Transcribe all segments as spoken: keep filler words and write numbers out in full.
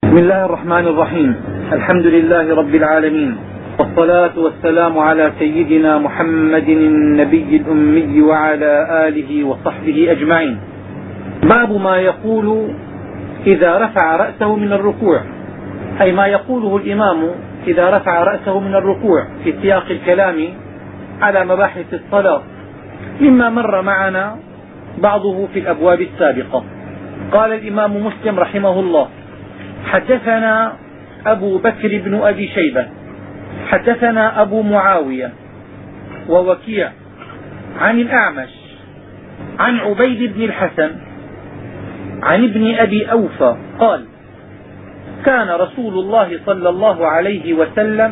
بسم الله الرحمن الرحيم. الحمد لله رب العالمين، والصلاة والسلام على سيدنا محمد النبي الأمي وعلى آله وصحبه أجمعين. باب ما يقول إذا رفع رأسه من الركوع، أي ما يقوله الإمام إذا رفع رأسه من الركوع في سياق الكلام على مباحث الصلاة، مما مر معنا بعضه في الأبواب السابقة. قال الإمام مسلم رحمه الله: حدثنا أبو بكر بن أبي شيبة حدثنا أبو معاوية ووكيع عن الأعمش عن عبيد بن الحسن عن ابن أبي أوفى قال: كان رسول الله صلى الله عليه وسلم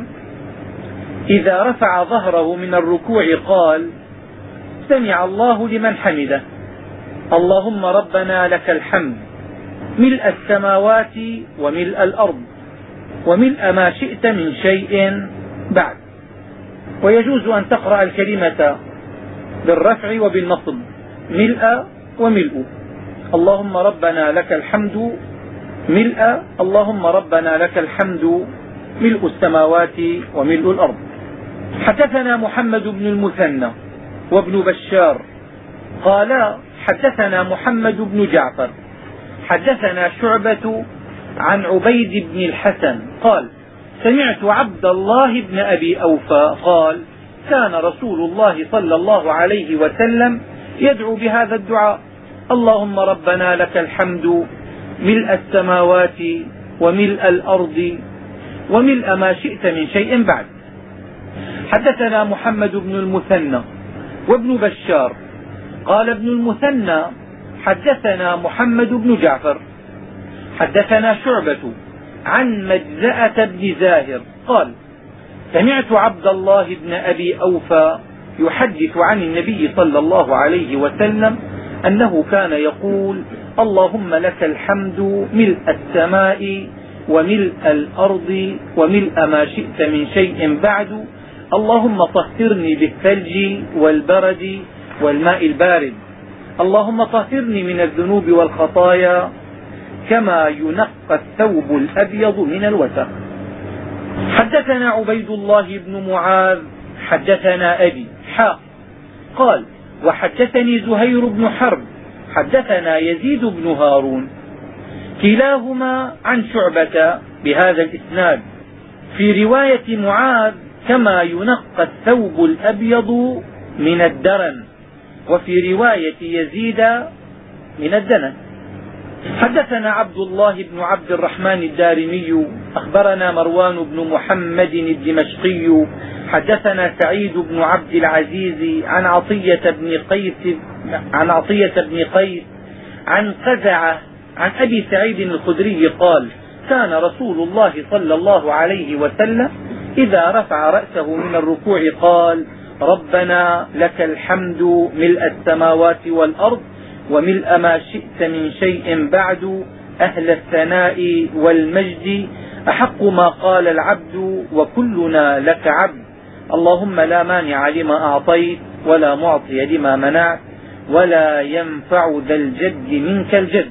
إذا رفع ظهره من الركوع قال: سمع الله لمن حمده، اللهم ربنا لك الحمد ملء السماوات وملء الأرض وملء ما شئت من شيء بعد. ويجوز أن تقرأ الكلمة بالرفع وبالنصب، ملء وملء، اللهم ربنا لك الحمد ملء، اللهم ربنا لك الحمد ملء السماوات وملء الأرض. حدثنا محمد بن المثنى وابن بشار قالا: حدثنا محمد بن جعفر حدثنا شعبة عن عبيد بن الحسن قال: سمعت عبد الله بن أبي أوفى قال: كان رسول الله صلى الله عليه وسلم يدعو بهذا الدعاء: اللهم ربنا لك الحمد ملء السماوات وملء الأرض وملء ما شئت من شيء بعد. حدثنا محمد بن المثنى وابن بشار قال ابن المثنى: حدثنا محمد بن جعفر حدثنا شعبة عن مجزأة بن زاهر قال: سمعت عبد الله بن أبي أوفى يحدث عن النبي صلى الله عليه وسلم أنه كان يقول: اللهم لك الحمد ملء السماء وملء الأرض وملء ما شئت من شيء بعد، اللهم طهرني بالثلج والبرد والماء البارد، اللهم طهرني من الذنوب والخطايا كما ينقى الثوب الأبيض من الوسخ. حدثنا عبيد الله بن معاذ حدثنا أبي حاء قال: وحدثني زهير بن حرب حدثنا يزيد بن هارون كلاهما عن شعبة بهذا الإسناد، في رواية معاذ: كما ينقى الثوب الأبيض من الدرن، وفي رواية يزيد من الدنس. حدثنا عبد الله بن عبد الرحمن الدارمي أخبرنا مروان بن محمد الدمشقي حدثنا سعيد بن عبد العزيز عن عطية بن قيس عن عطية بن قيس عن قزعة عن أبي سعيد الخدري قال: كان رسول الله صلى الله عليه وسلم إذا رفع رأسه من الركوع قال: ربنا لك الحمد ملء السماوات والأرض وملء ما شئت من شيء بعد، أهل الثناء والمجد، أحق ما قال العبد وكلنا لك عبد، اللهم لا مانع لما أعطيت ولا معطي لما منعت ولا ينفع ذا الجد منك الجد.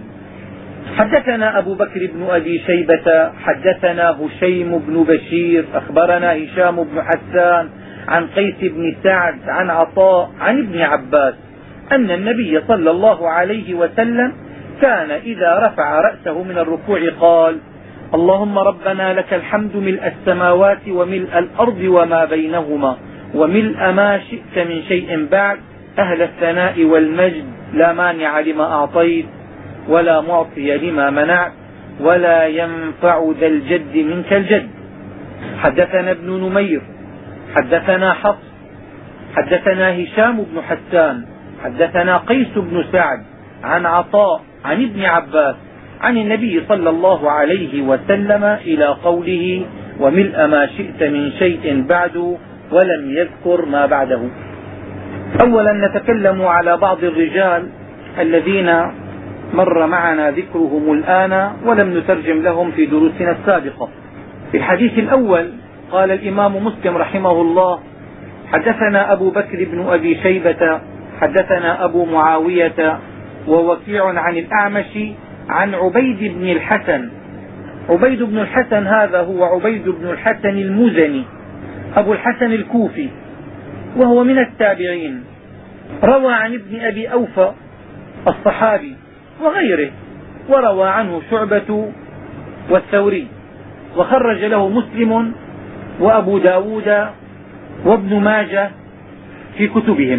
حدثنا أبو بكر بن أبي شيبة حدثنا هشيم بن بشير أخبرنا هشام بن حسان عن قيس بن سعد عن عطاء عن ابن عباس أن النبي صلى الله عليه وسلم كان إذا رفع رأسه من الركوع قال: اللهم ربنا لك الحمد ملء السماوات وملء الأرض وما بينهما وملء ما شئت من شيء بعد، أهل الثناء والمجد، لا مانع لما أعطيت ولا معطي لما منعت ولا ينفع ذا الجد منك الجد. حدثنا ابن نمير حدثنا حفص حدثنا هشام بن حسان حدثنا قيس بن سعد عن عطاء عن ابن عباس عن النبي صلى الله عليه وسلم إلى قوله: وملء ما شئت من شيء بعد، ولم يذكر ما بعده. أولا نتكلم على بعض الرجال الذين مر معنا ذكرهم الآن ولم نترجم لهم في دروسنا السابقة. في الحديث الأول قال الإمام مسلم رحمه الله: حدثنا أبو بكر بن أبي شيبة حدثنا أبو معاوية ووكيع عن الأعمش عن عبيد بن الحسن عبيد بن الحسن هذا هو عبيد بن الحسن المزني أبو الحسن الكوفي، وهو من التابعين، روى عن ابن أبي أوفى الصحابي وغيره، وروى عنه شعبة والثوري، وخرج له مسلم وأبو داود وابن ماجه في كتبهم.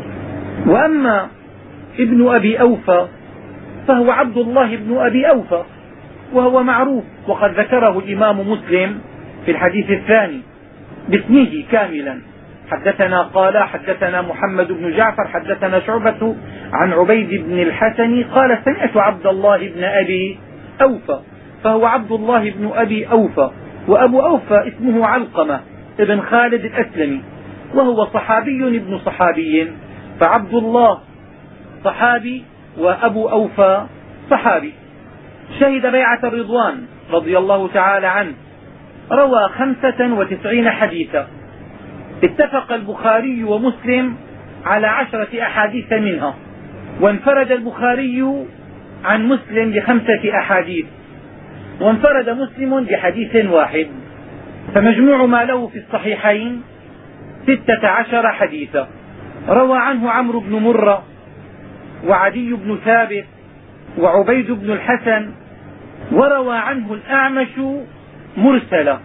وأما ابن أبي أوفى فهو عبد الله بن أبي أوفى، وهو معروف، وقد ذكره الإمام مسلم في الحديث الثاني باسمه كاملا: حدثنا قال حدثنا محمد بن جعفر حدثنا شعبة عن عبيد بن الحسن قال سمعت عبد الله بن أبي أوفى، فهو عبد الله بن أبي أوفى. وأبو أوفى اسمه علقمة ابن خالد الأسلمي، وهو صحابي ابن صحابي، فعبد الله صحابي وأبو أوفى صحابي. شهد بيعة الرضوان رضي الله تعالى عنه، روى خمسة وتسعين حديثا، اتفق البخاري ومسلم على عشرة أحاديث منها، وانفرد البخاري عن مسلم بخمسة أحاديث، وانفرد مسلم بحديث واحد، فمجموع ما له في الصحيحين ستة عشر حديثا. روى عنه عمرو بن مرة وعدي بن ثابت وعبيد بن الحسن، وروى عنه الأعمش مرسلا،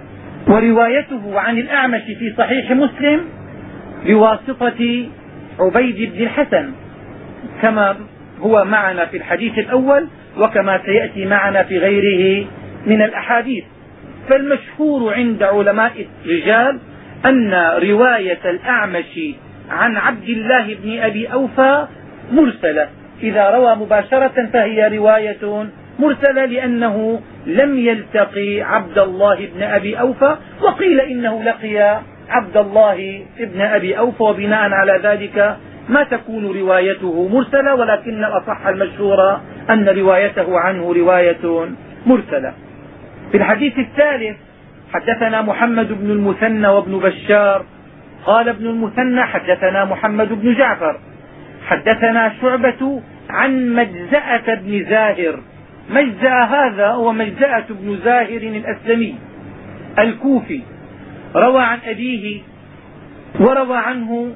وروايته عن الأعمش في صحيح مسلم بواسطة عبيد بن الحسن كما هو معنا في الحديث الأول، وكما سيأتي معنا في غيره من الأحاديث. فالمشهور عند علماء الرجال أن رواية الأعمش عن عبد الله بن أبي أوفى مرسلة، إذا روى مباشرة فهي رواية مرسلة، لأنه لم يلتقي عبد الله بن أبي أوفى، وقيل إنه لقي عبد الله بن أبي أوفى، وبناء على ذلك ما تكون روايته مرسلة، ولكن الأصح المشهور أن روايته عنه رواية مرسلة. في الحديث الثالث حدثنا محمد بن المثنى وابن بشار قال ابن المثنى حدثنا محمد بن جعفر حدثنا شعبة عن مجزأة بن زاهر. مجزأة هذا هو مجزأة بن زاهر الأسلمي الكوفي، روى عن أبيه وروى عنه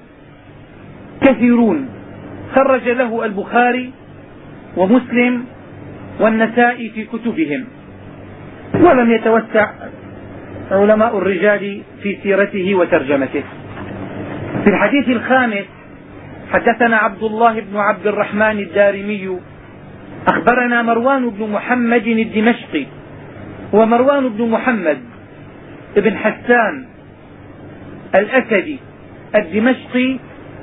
كثيرون، خرج له البخاري ومسلم والنسائي في كتبهم، ولم يتوسع علماء الرجال في سيرته وترجمته. في الحديث الخامس حدثنا عبد الله بن عبد الرحمن الدارمي أخبرنا مروان بن محمد الدمشقي، ومروان بن محمد بن حسان الأسدي الدمشقي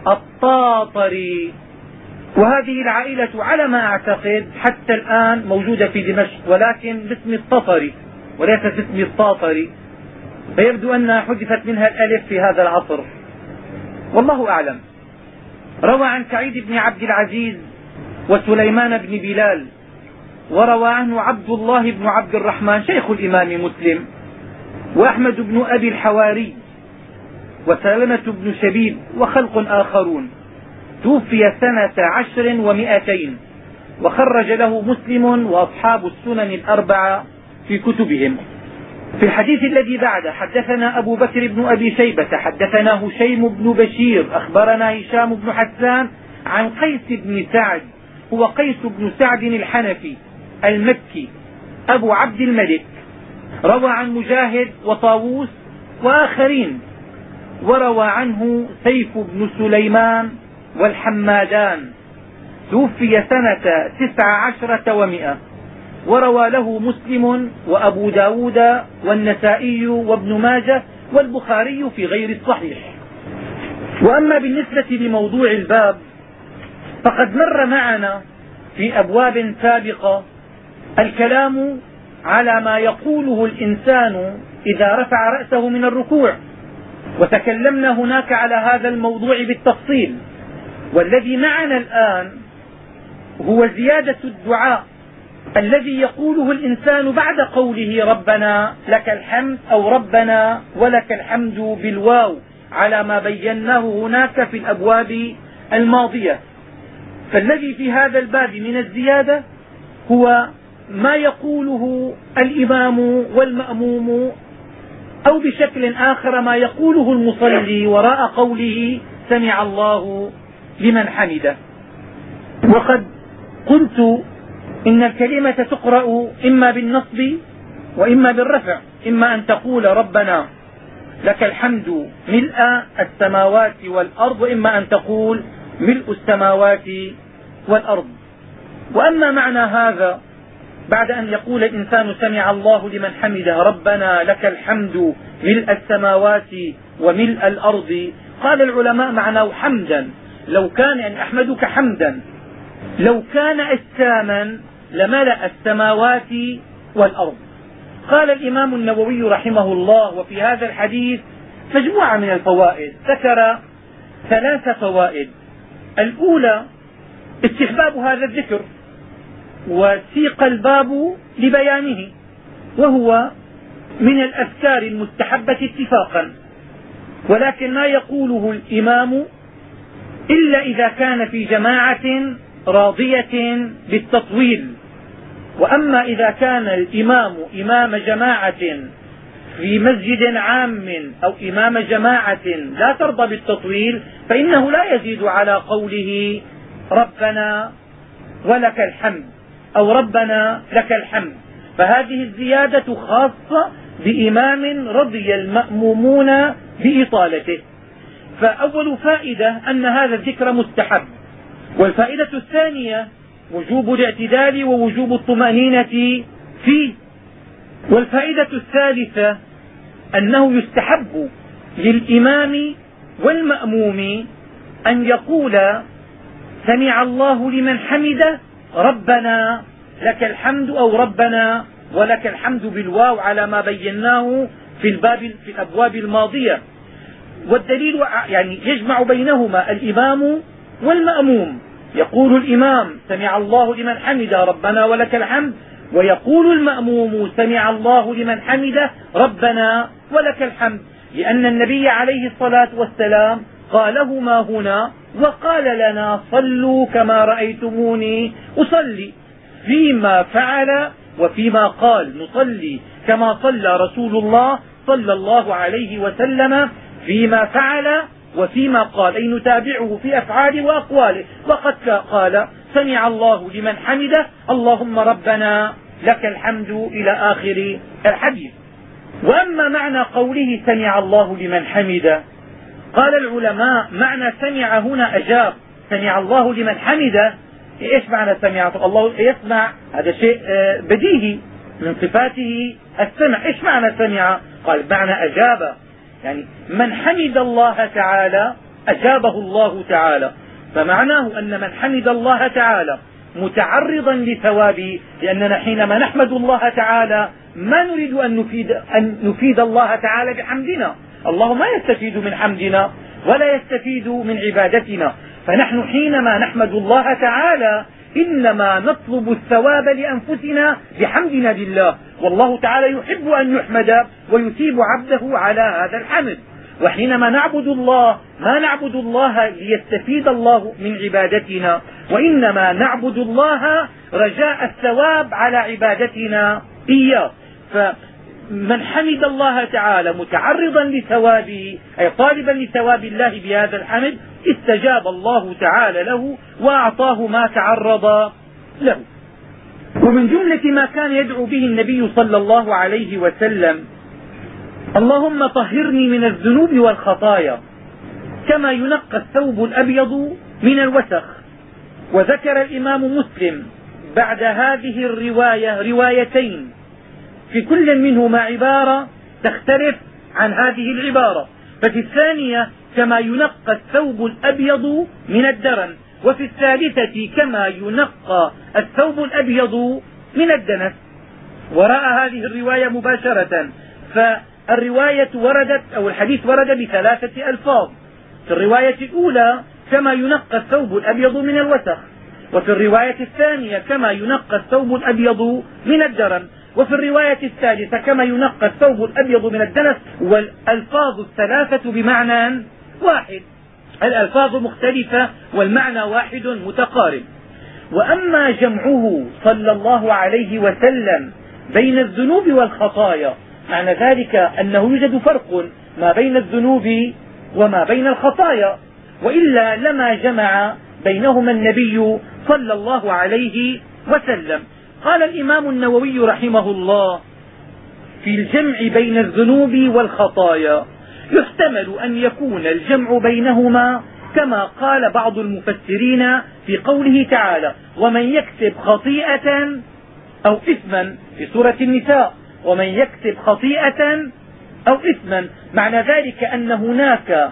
الطاطري، وهذه العائلة على ما أعتقد حتى الآن موجودة في دمشق، ولكن باسم الططري وليس باسم الطاطري، فيبدو أنها حذفت منها الألف في هذا العصر، والله أعلم. روى عن سعيد بن عبد العزيز وسليمان بن بلال، وروى عنه عبد الله بن عبد الرحمن شيخ الإمام مسلم، وأحمد بن أبي الحواري، وسلمة بن شبيب، وخلق آخرون. توفي سنة عشر ومئتين، وخرج له مسلم وأصحاب السنن الأربعة في كتبهم. في الحديث الذي بعده حدثنا أبو بكر بن أبي شيبة حدثنا هشيم بن بشير أخبرنا هشام بن حسان عن قيس بن سعد، هو قيس بن سعد الحنفي المكي أبو عبد الملك، روى عن مجاهد وطاووس وآخرين، وروى عنه سيف بن سليمان والحمادان. توفي سنة تسع عشرة ومئة، وروى له مسلم وأبو داود والنسائي وابن ماجه والبخاري في غير الصحيح. وأما بالنسبة لموضوع الباب فقد مر معنا في أبواب سابقة الكلام على ما يقوله الإنسان إذا رفع رأسه من الركوع، وتكلمنا هناك على هذا الموضوع بالتفصيل. والذي معنا الآن هو زيادة الدعاء الذي يقوله الإنسان بعد قوله ربنا لك الحمد أو ربنا ولك الحمد بالواو، على ما بيناه هناك في الأبواب الماضية. فالذي في هذا الباب من الزيادة هو ما يقوله الإمام والمأموم، أو بشكل آخر ما يقوله المصلي وراء قوله سمع الله لمن حمده. وقد قلت إن الكلمة تقرأ إما بالنصب وإما بالرفع، إما أن تقول ربنا لك الحمد ملء السماوات والأرض، وإما أن تقول ملء السماوات والأرض. وأما معنى هذا بعد أن يقول الإنسان سمع الله لمن حمده ربنا لك الحمد ملء السماوات وملء الأرض، قال العلماء معناه حمدا، لو كان يعني أحمدك حمدا، لو كان أجساما لملأ السماوات والأرض. قال الإمام النووي رحمه الله وفي هذا الحديث مجموعة من الفوائد، ذكر ثلاث فوائد. الأولى استحباب هذا الذكر، وسيق الباب لبيانه، وهو من الأذكار المستحبة اتفاقا، ولكن لا يقوله الإمام إلا إذا كان في جماعة راضية بالتطويل. وأما إذا كان الإمام إمام جماعة في مسجد عام أو إمام جماعة لا ترضى بالتطويل، فإنه لا يزيد على قوله ربنا ولك الحمد أو ربنا لك الحمد، فهذه الزيادة خاصة بإمام رضي المأمومون بإطالته. فأول فائدة أن هذا الذكر مستحب. والفائدة الثانية وجوب الاعتدال ووجوب الطمأنينة فيه. والفائدة الثالثة أنه يستحب للإمام والمأموم أن يقول سمع الله لمن حمده ربنا لك الحمد أو ربنا ولك الحمد بالواو على ما بيناه في الباب في الأبواب الماضية. والدليل يعني يجمع بينهما الإمام والمأموم، يقول الإمام سمع الله لمن حمده ربنا ولك الحمد، ويقول المأموم سمع الله لمن حمده ربنا ولك الحمد، لأن النبي عليه الصلاة والسلام قالهما هنا وقال لنا صلوا كما رأيتموني أصلي، فيما فعل وفيما قال. نصلي كما صلى رسول الله صلى الله عليه وسلم فيما فعل وفيما قال، أي نتابعه في أفعاله وأقواله. وقد قال سمع الله لمن حمده اللهم ربنا لك الحمد إلى آخر الحديث. وأما معنى قوله سمع الله لمن حمده، قال العلماء معنى سمع هنا أجاب. سمع الله لمن حمده، ايش معنى سمع؟ الله يسمع، هذا شيء بديهي من صفاته السمع. ايش معنى سمع؟ قال معنى أجاب، يعني من حمد الله تعالى أجابه الله تعالى. فمعناه أن من حمد الله تعالى متعرضا لثوابه، لأننا حينما نحمد الله تعالى ما نريد أن نفيد, أن نفيد الله تعالى بحمدنا. الله ما يستفيد من حمدنا ولا يستفيد من عبادتنا، فنحن حينما نحمد الله تعالى إنما نطلب الثواب لأنفسنا بحمدنا لله، والله تعالى يحب أن يحمد ويثيب عبده على هذا الحمد. وحينما نعبد الله ما نعبد الله ليستفيد الله من عبادتنا، وإنما نعبد الله رجاء الثواب على عبادتنا إياه. فمن حمد الله تعالى متعرضا لثوابه أي طالبا لثواب الله بهذا الحمد استجاب الله تعالى له وأعطاه ما تعرض له. ومن جملة ما كان يدعو به النبي صلى الله عليه وسلم اللهم طهرني من الذنوب والخطايا كما ينقى الثوب الأبيض من الوسخ. وذكر الإمام مسلم بعد هذه الرواية روايتين في كل منهما عبارة تختلف عن هذه العبارة. ففي الثانية كما ينقى الثوب الأبيض من الدرن، وفي الثالثة كما ينقى الثوب الأبيض من الدنس. وراء هذه الرواية مباشرة، فالرواية وردت أو الحديث ورد بثلاثة ألفاظ. في الرواية الأولى كما ينقى الثوب الأبيض من الوسخ، وفي الرواية الثانية كما ينقى الثوب الأبيض من الدرن، وفي الرواية الثالثة كما ينقى الثوب الأبيض من الدنس. والألفاظ الثلاثة بمعنى واحد، الألفاظ مختلفة والمعنى واحد متقارب. وأما جمعه صلى الله عليه وسلم بين الذنوب والخطايا معنى ذلك أنه يوجد فرق ما بين الذنوب وما بين الخطايا، وإلا لما جمع بينهما النبي صلى الله عليه وسلم. قال الإمام النووي رحمه الله في الجمع بين الذنوب والخطايا يحتمل أن يكون الجمع بينهما كما قال بعض المفسرين في قوله تعالى ومن يكسب خطيئة أو إثما في سورة النساء، ومن يكسب خطيئة أو إثما، معنى ذلك أن هناك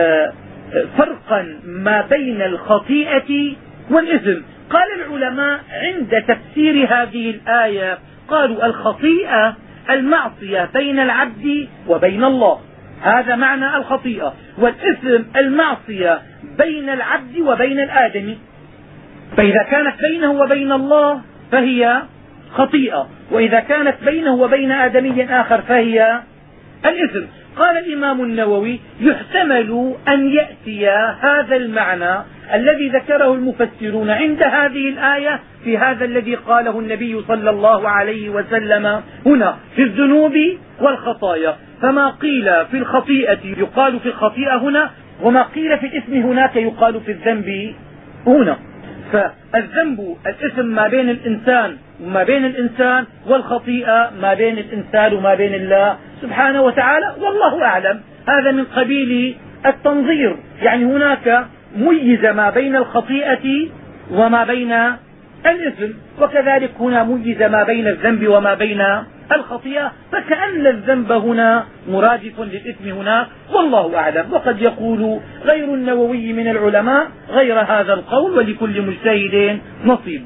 فرقا ما بين الخطيئة والإثم. قال العلماء عند تفسير هذه الآية قالوا الخطيئة المعصية بين العبد وبين الله، هذا معنى الخطيئة، والإثم المعصية بين العبد وبين الآدمي، فإذا كانت بينه وبين الله فهي خطيئة، وإذا كانت بينه وبين آدمي آخر فهي الإثم. قال الإمام النووي يحتمل أن يأتي هذا المعنى الذي ذكره المفسرون عند هذه الآية في هذا الذي قاله النبي صلى الله عليه وسلم هنا في الذنوب والخطايا، فما قيل في الخطيئة يقال في الخطيئة هنا، وما قيل في الإثم هناك يقال في الذنب هنا. فالذنب الإثم ما بين الإنسان وما بين الإنسان، والخطيئة ما بين الإنسان وما بين الله سبحانه وتعالى، والله أعلم. هذا من قبيل التنظير، يعني هناك ميز ما بين الخطيئة وما بين الإثم، وكذلك هنا ميز ما بين الذنب وما بين الخطيئة، فكأن الذنب هنا مرادف للإثم هناك، والله أعلم. وقد يقول غير النووي من العلماء غير هذا القول، ولكل مجتهد نصيب.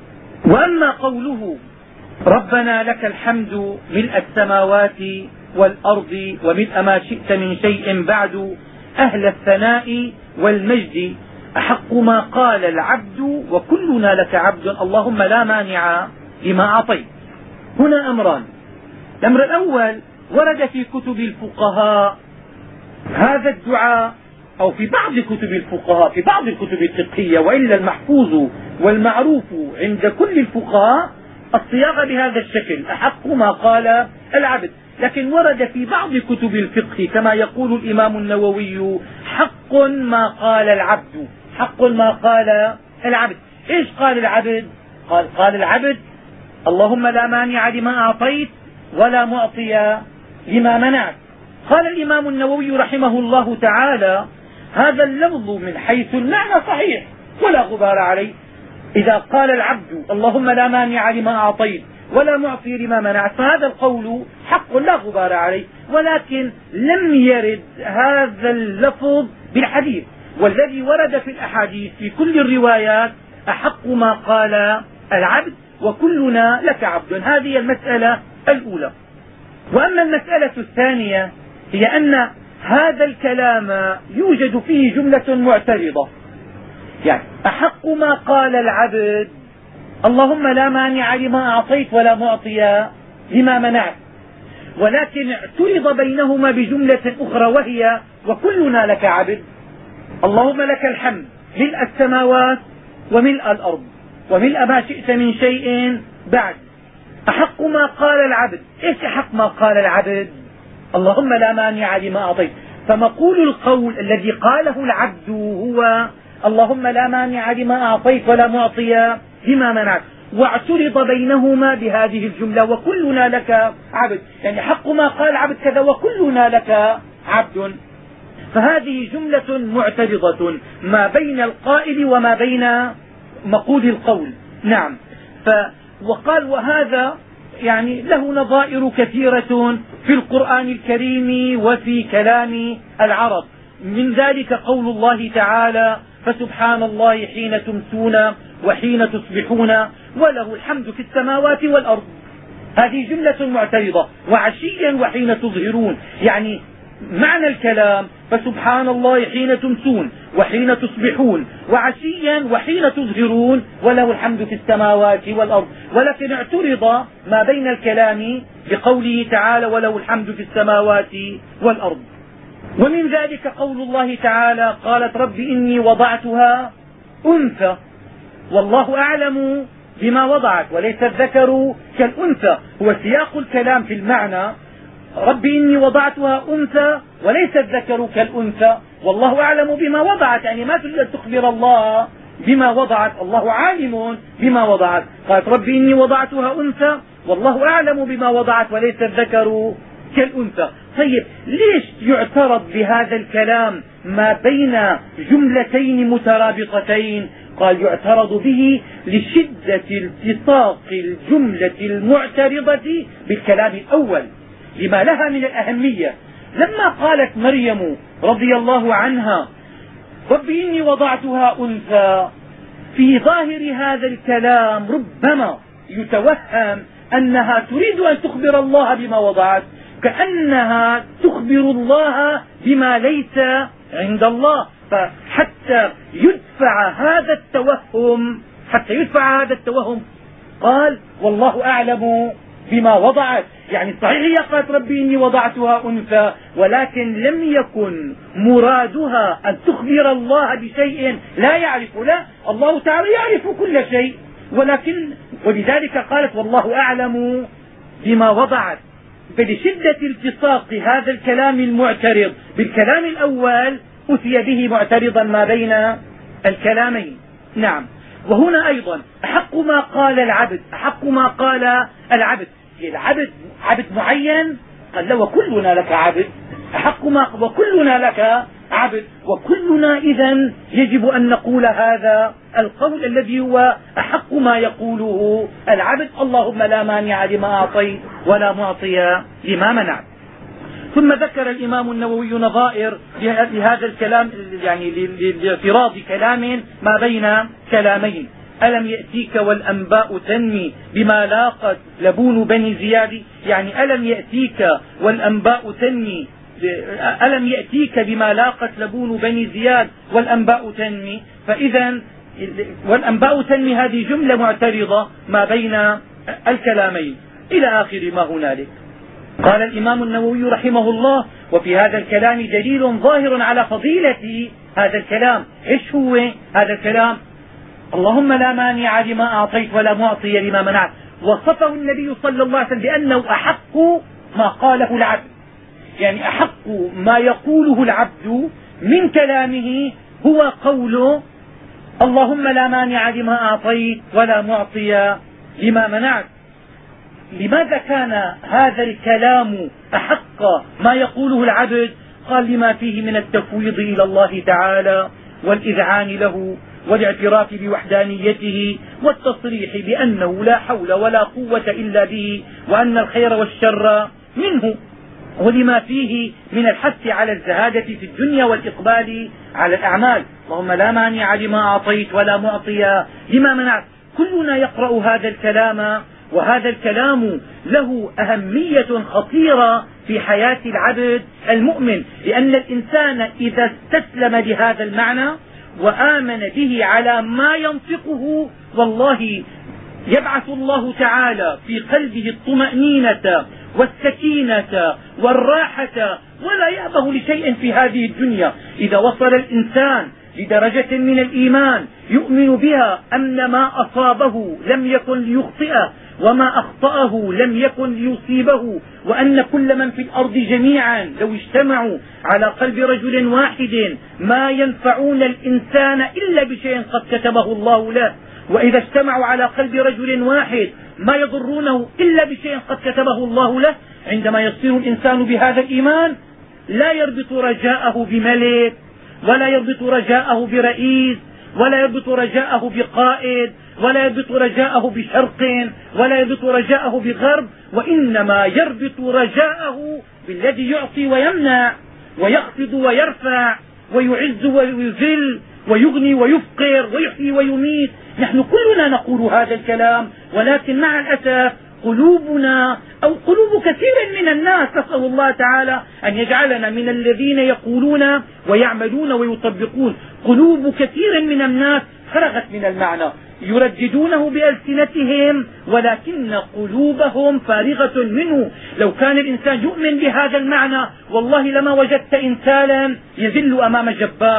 وأما قوله ربنا لك الحمد ملء السماوات والأرض وملء ما شئت من شيء بعد أهل الثناء والمجد أحق ما قال العبد وكلنا لك عبد اللهم لا مانع لما أعطيت. هنا أمران. الأمر الأول ورد في كتب الفقهاء هذا الدعاء، أو في بعض كتب الفقهاء في بعض الكتب الفقهية، وإلا المحفوظ والمعروف عند كل الفقهاء الصياغة بهذا الشكل أحق ما قال العبد، لكن ورد في بعض كتب الفقه كما يقول الإمام النووي حق ما قال العبد، حق ما قال العبد. إيش قال العبد؟ قال, قال العبد اللهم لا مانع لما أعطيت ولا معطي لما منعت. قال الإمام النووي رحمه الله تعالى هذا اللفظ من حيث المعنى صحيح ولا غبار عليه. إذا قال العبد اللهم لا مانع لما أعطيت ولا معطي لما منعت فهذا القول حق لا غبار عليه، ولكن لم يرد هذا اللفظ بالحديث، والذي ورد في الأحاديث في كل الروايات أحق ما قال العبد وكلنا لك عبد. هذه المسألة الأولى. وأما المسألة الثانية هي أن هذا الكلام يوجد فيه جملة معترضة، يعني أحق ما قال العبد اللهم لا مانع لما أعطيت ولا معطي لما منعت، ولكن اعترض بينهما بجملة أخرى وهي وكلنا لك عبد اللهم لك الحمد ملء السماوات وملء الأرض وملء ما شئت من شيء بعد أحق ما قال العبد. إيش أحق ما قال العبد؟ اللهم لا مانع لما أعطيت. فمقول القول الذي قاله العبد هو اللهم لا مانع لما أعطيت ولا معطي لما منعت، واعترض بينهما بهذه الجملة وكلنا لك عبد، يعني حق ما قال العبد كذا وكلنا لك عبد. فهذه جملة معترضة ما بين القائل وما بين مقول القول. نعم. ف وقال وهذا يعني له نظائر كثيرة في القرآن الكريم وفي كلام العرب، من ذلك قول الله تعالى فسبحان الله حين تمسون وحين تصبحون وله الحمد في السماوات والأرض. هذه جملة معترضة. وعشيا وحين تظهرون، يعني معنى الكلام فسبحان الله حين تمسون وحين تصبحون وعشيا وحين تظهرون وله الحمد في السماوات والأرض، ولكن اعترض ما بين الكلام بقوله تعالى وله الحمد في السماوات والأرض. ومن ذلك قول الله تعالى قالت رب إني وضعتها أنثى، والله أعلم بما وضعت وليس الذكر كالأنثى. هو سياق الكلام في المعنى رب إني وضعتها أنثى وليس الذكر كالأنثى والله أعلم بما وضعت، يعني ما تريد أن تخبر الله بما وضعت، الله عالم بما وضعت. قالت رب إني وضعتها أنثى والله أعلم بما وضعت وليس الذكر كالأنثى. طيب ليش يعترض بهذا الكلام ما بين جملتين مترابطتين؟ قال يعترض به لشدة التصاق الجملة المعترضة بالكلام الأول لما لها من الأهمية. لما قالت مريم رضي الله عنها رب إني وضعتها أنثى، في ظاهر هذا الكلام ربما يتوهم أنها تريد أن تخبر الله بما وضعت، كأنها تخبر الله بما ليس عند الله. فحتى يدفع هذا التوهم حتى يدفع هذا التوهم قال والله أعلم بما وضعت. يعني صحيح هي قالت ربي إني وضعتها أنثى، ولكن لم يكن مرادها أن تخبر الله بشيء لا يعرف، لا، الله تعالى يعرف كل شيء، ولكن ولذلك قالت والله أعلم بما وضعت. فلشدة التصاق هذا الكلام المعترض بالكلام الأول أتي به معترضا ما بين الكلامين. نعم. وهنا أيضا أحق ما قال العبد أحق ما قال العبد العبد عبد معين قال له وكلنا لك عبد، أحق ما وكلنا لك عبد، وكلنا إذن يجب أن نقول هذا القول الذي هو أحق ما يقوله العبد اللهم لا مانع لما أعطيت ولا معطي لما منعت. ثم ذكر الإمام النووي نظائر لهذا الكلام، يعني لاعتراض كلام ما بين كلامين. ألم يأتيك والأنباء تنمي بما لاقت لبون بني زياد، يعني ألم يأتيك والأنباء تنمي ألم يأتيك بما لاقت لبون بني زياد والأنباء تنمي، فإذا والأنباء تنمي هذه جملة معترضة ما بين الكلامين إلى آخر ما هنالك. قال الإمام النووي رحمه الله وفي هذا الكلام دليل ظاهر على فضيلة هذا الكلام. ايش هو هذا الكلام؟ اللهم لا مانع لما أعطيت ولا معطي لما منعت. وصفه النبي صلى الله عليه وسلم بأنه أحق ما قاله العبد، يعني أحق ما يقوله العبد من كلامه هو قوله اللهم لا مانع لما أعطيت ولا معطي لما منعت. لماذا كان هذا الكلام أحق ما يقوله العبد؟ قال لما فيه من التفويض إلى الله تعالى والإذعان له والاعتراف بوحدانيته والتصريح بأنه لا حول ولا قوة إلا به وأن الخير والشر منه، ولما فيه من الحث على الزهادة في الدنيا والإقبال على الأعمال. اللهم لا مانع لما أعطيت ولا معطي لما منعت. كلنا يقرأ هذا الكلام، وهذا الكلام له أهمية خطيرة في حياة العبد المؤمن، لأن الإنسان إذا استسلم لهذا المعنى وآمن به على ما ينطقه والله يبعث الله تعالى في قلبه الطمأنينة والسكينة والراحة ولا يأبه لشيء في هذه الدنيا. إذا وصل الإنسان لدرجة من الإيمان يؤمن بها أن ما أصابه لم يكن ليخطئه وما أخطأه لم يكن ليصيبه، وأن كل من في الأرض جميعا لو اجتمعوا على قلب رجل واحد ما ينفعون الإنسان إلا بشيء قد كتبه الله له، وإذا اجتمعوا على قلب رجل واحد ما يضرونه إلا بشيء قد كتبه الله له، عندما يصير الإنسان بهذا الإيمان لا يربط رجاءه بملك ولا يربط رجاءه برئيس ولا يربط رجاءه بقائد ولا يربط رجاءه بشرق ولا يربط رجاءه بغرب، وإنما يربط رجاءه بالذي يعطي ويمنع ويخفض ويرفع ويعز ويذل ويغني ويفقر ويحيي ويميت. نحن كلنا نقول هذا الكلام، ولكن مع الأسف قلوبنا أو قلوب كثير من الناس، نسأل الله تعالى أن يجعلنا من الذين يقولون ويعملون ويطبقون، قلوب كثير من الناس فرغت من المعنى، يرددونه بألسنتهم ولكن قلوبهم فارغة منه. لو كان الإنسان يؤمن بهذا المعنى والله لما وجدت إنسانا يذل أمام جبار،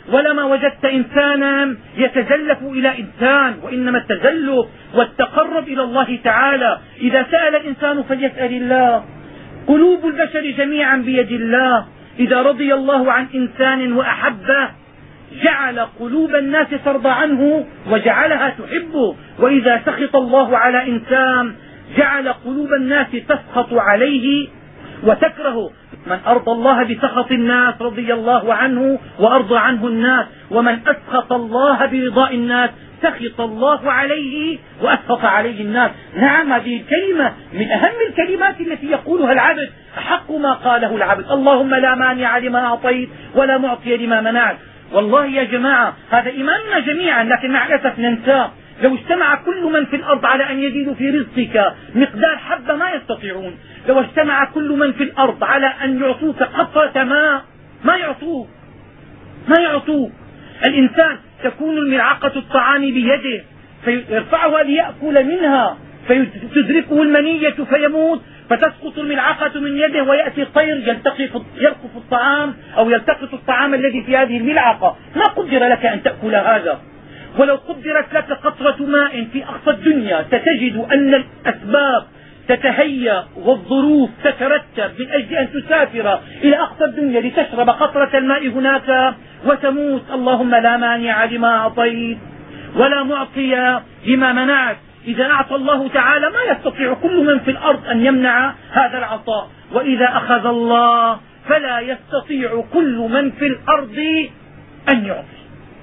ولما وجدت إنسانا يتزلف إلى إنسان، وإنما التزلف والتقرب إلى الله تعالى. إذا سأل الإنسان فليسأل الله. قلوب البشر جميعا بيد الله. إذا رضي الله عن إنسان وأحبه جعل قلوب الناس ترضى عنه وجعلها تحبه، وإذا سخط الله على إنسان جعل قلوب الناس تسخط عليه وتكره. من أرضى الله بسخط الناس رضي الله عنه وأرضى عنه الناس، ومن أسخط الله برضاء الناس سخط الله عليه وأسخط عليه الناس. نعم، هذه الكلمة من أهم الكلمات التي يقولها العبد، أحق ما قاله العبد: اللهم لا مانع لما أعطيت ولا معطي لما منعت. والله يا جماعة هذا إيماننا جميعا، لكن مع الأسف ننساه. لو اجتمع كل من في الأرض على أن يزيدوا في رزقك مقدار حبة ما يستطيعون. لو اجتمع كل من في الأرض على أن يعطوك قطرة ماء ما يعطوك ما يعطوك. الإنسان تكون الملعقة الطعام بيده فيرفعها ليأكل منها فتدركه المنية فيموت، فتسقط الملعقة من يده ويأتي الطير يلقف الطعام أو يلتقط الطعام الذي في هذه الملعقة. ما قدر لك أن تأكل هذا. ولو قدرت لك قطرة ماء في أقصى الدنيا ستجد أن الأسباب تتهيأ والظروف تترتب من أجل أن تسافر إلى أقصى الدنيا لتشرب قطرة الماء هناك وتموت. اللهم لا مانع لما أعطيت ولا معطي لما منعت. إذا أعطى الله تعالى ما يستطيع كل من في الأرض أن يمنع هذا العطاء، وإذا أخذ الله فلا يستطيع كل من في الأرض أن يعطي.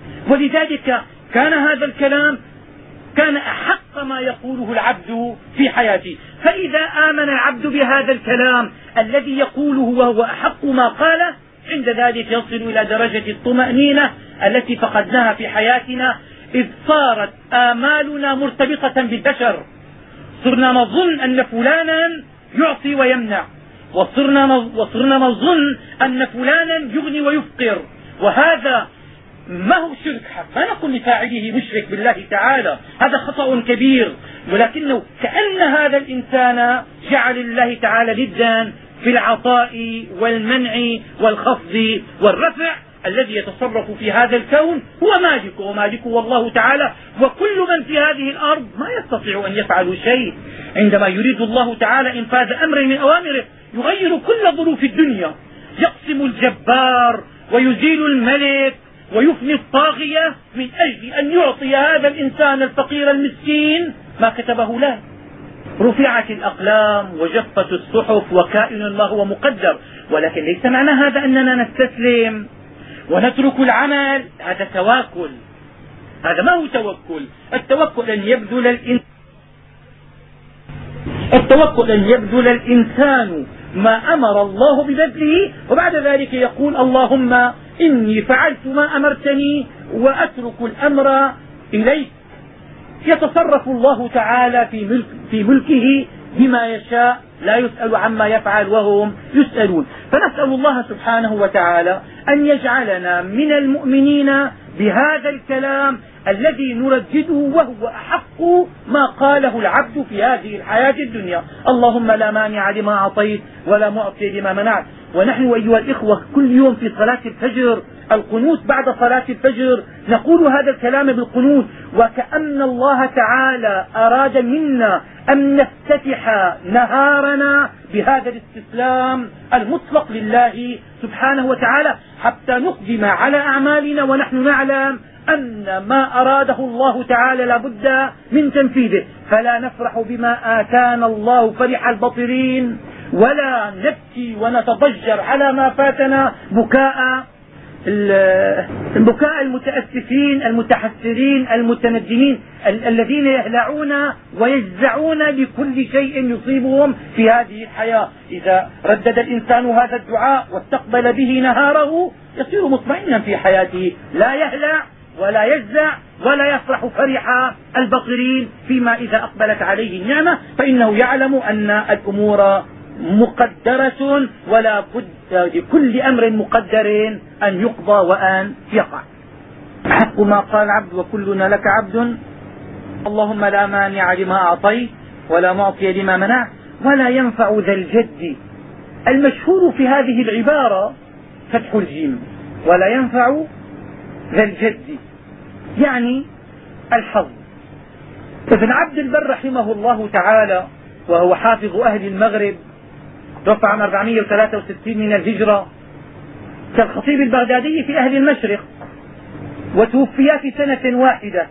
ولذلك كان هذا الكلام كان أحق ما يقوله العبد في حياته. فإذا آمن العبد بهذا الكلام الذي يقوله وهو أحق ما قاله، عند ذلك يصل إلى درجة الطمأنينة التي فقدناها في حياتنا، إذ صارت آمالنا مرتبطة بالبشر. صرنا نظن أن فلانا يعطي ويمنع، وصرنا وصرنا نظن أن فلانا يغني ويفقر. وهذا ما هو شرك حق، ما نقول لفاعله مشرك بالله تعالى، هذا خطأ كبير، ولكنه كأن هذا الإنسان جعل الله تعالى ضدا في العطاء والمنع والخفض والرفع. الذي يتصرف في هذا الكون هو مالكه، ومالكه والله تعالى، وكل من في هذه الأرض ما يستطيع أن يفعلوا شيء. عندما يريد الله تعالى إنفاذ أمر من أوامره يغير كل ظروف الدنيا، يقسم الجبار ويزيل الملك ويفني الطاغية من أجل أن يعطي هذا الإنسان الفقير المسكين ما كتبه له. رفعت الأقلام وجفت الصحف وكائن ما هو مقدر، ولكن ليس معنى هذا أننا نستسلم ونترك العمل. هذا تواكل، هذا ما هو توكل. التوكل أن يبذل الإنسان التوكل أن يبذل الإنسان ما أمر الله ببذله، وبعد ذلك يقول اللهم إني فعلت ما أمرتني وأترك الأمر إليك. يتصرف الله تعالى في, ملك في ملكه بما يشاء، لا يسأل عما يفعل وهم يسألون. فنسأل الله سبحانه وتعالى أن يجعلنا من المؤمنين بهذا الكلام الذي نردده وهو أحق ما قاله العبد في هذه الحياة الدنيا: اللهم لا مانع لما أعطيت ولا معطي لما منعت. ونحن أيها الإخوة كل يوم في صلاة الفجر القنوت بعد صلاة الفجر نقول هذا الكلام بالقنوت، وكأن الله تعالى أراد منا أن نفتتح نهارنا بهذا الاستسلام المطلق لله سبحانه وتعالى، حتى نقدم على أعمالنا ونحن نعلم أن ما أراده الله تعالى لابد من تنفيذه. فلا نفرح بما آتانا الله فرح البطرين، ولا نبكي ونتضجر على ما فاتنا بكاء البكاء المتأسفين المتحسرين المتندمين الذين يهلعون ويجزعون لكل شيء يصيبهم في هذه الحياة. إذا ردد الإنسان هذا الدعاء واستقبل به نهاره يصير مطمئنا في حياته، لا يهلع ولا يجزع ولا يفرح فرح البطرين. فيما إذا أقبلت عليه النعمة فإنه يعلم أن الأمور مقدرة، ولا بد لكل أمر مقدر أن يقضى وأن يقع. حق ما قال عبد وكلنا لك عبد. اللهم لا مانع لما أعطيت ولا معطي لما منعت ولا ينفع ذا الجد. المشهور في هذه العبارة فتح الجيم، ولا ينفع ذا الجد يعني الحظ. ابن عبد البر رحمه الله تعالى وهو حافظ أهل المغرب، توفى عام أربعمائة وثلاثة وستين من الهجرة، كالخطيب البغدادي في أهل المشرق، وتوفي في سنة واحدة